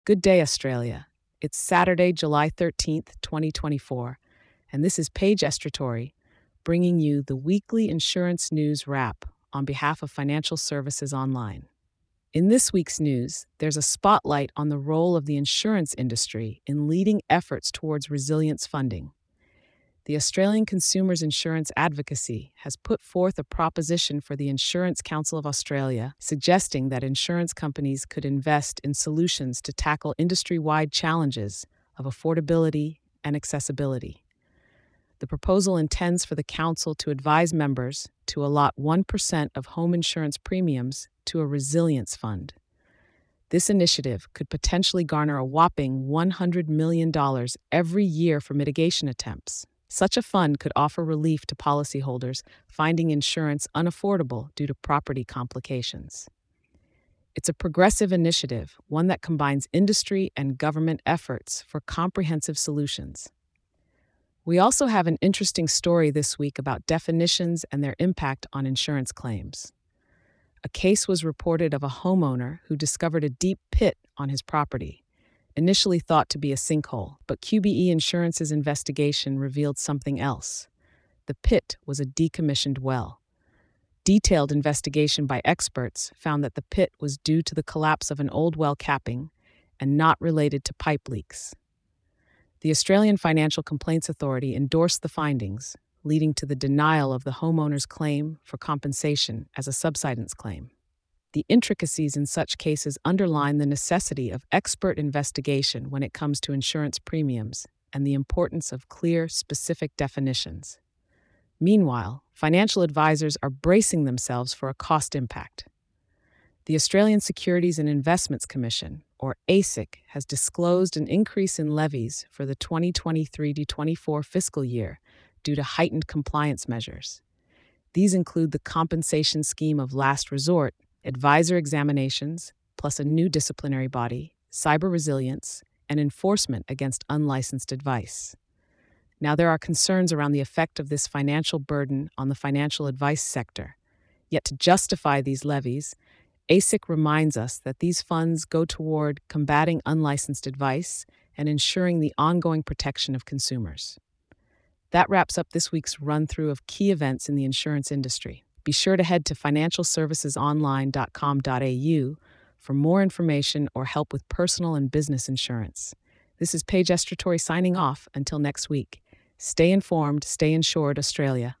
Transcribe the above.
Good day, Australia. It's Saturday, July 13th, 2024, and this is Paige Estratori bringing you the weekly insurance news wrap on behalf of Financial Services Online. In this week's news, there's a spotlight on the role of the insurance industry in leading efforts towards resilience funding. The Australian Consumers Insurance Advocacy has put forth a proposition for the Insurance Council of Australia suggesting that insurance companies could invest in solutions to tackle industry-wide challenges of affordability and accessibility. The proposal intends for the Council to advise members to allot 1% of home insurance premiums to a resilience fund. This initiative could potentially garner a whopping $100 million every year for mitigation attempts. Such a fund could offer relief to policyholders finding insurance unaffordable due to property complications. It's a progressive initiative, one that combines industry and government efforts for comprehensive solutions. We also have an interesting story this week about definitions and their impact on insurance claims. A case was reported of a homeowner who discovered a deep pit on his property, initially thought to be a sinkhole, but QBE Insurance's investigation revealed something else. The pit was a decommissioned well. Detailed investigation by experts found that the pit was due to the collapse of an old well capping and not related to pipe leaks. The Australian Financial Complaints Authority endorsed the findings, leading to the denial of the homeowner's claim for compensation as a subsidence claim. The intricacies in such cases underline the necessity of expert investigation when it comes to insurance premiums and the importance of clear, specific definitions. Meanwhile, financial advisors are bracing themselves for a cost impact. The Australian Securities and Investments Commission, or ASIC, has disclosed an increase in levies for the 2023-24 fiscal year due to heightened compliance measures. These include the compensation scheme of last resort, advisor examinations, plus a new disciplinary body, cyber resilience, and enforcement against unlicensed advice. Now, there are concerns around the effect of this financial burden on the financial advice sector. Yet to justify these levies, ASIC reminds us that these funds go toward combating unlicensed advice and ensuring the ongoing protection of consumers. That wraps up this week's run-through of key events in the insurance industry. Be sure to head to financialservicesonline.com.au for more information or help with personal and business insurance. This is Paige Estratori signing off until next week. Stay informed, stay insured, Australia.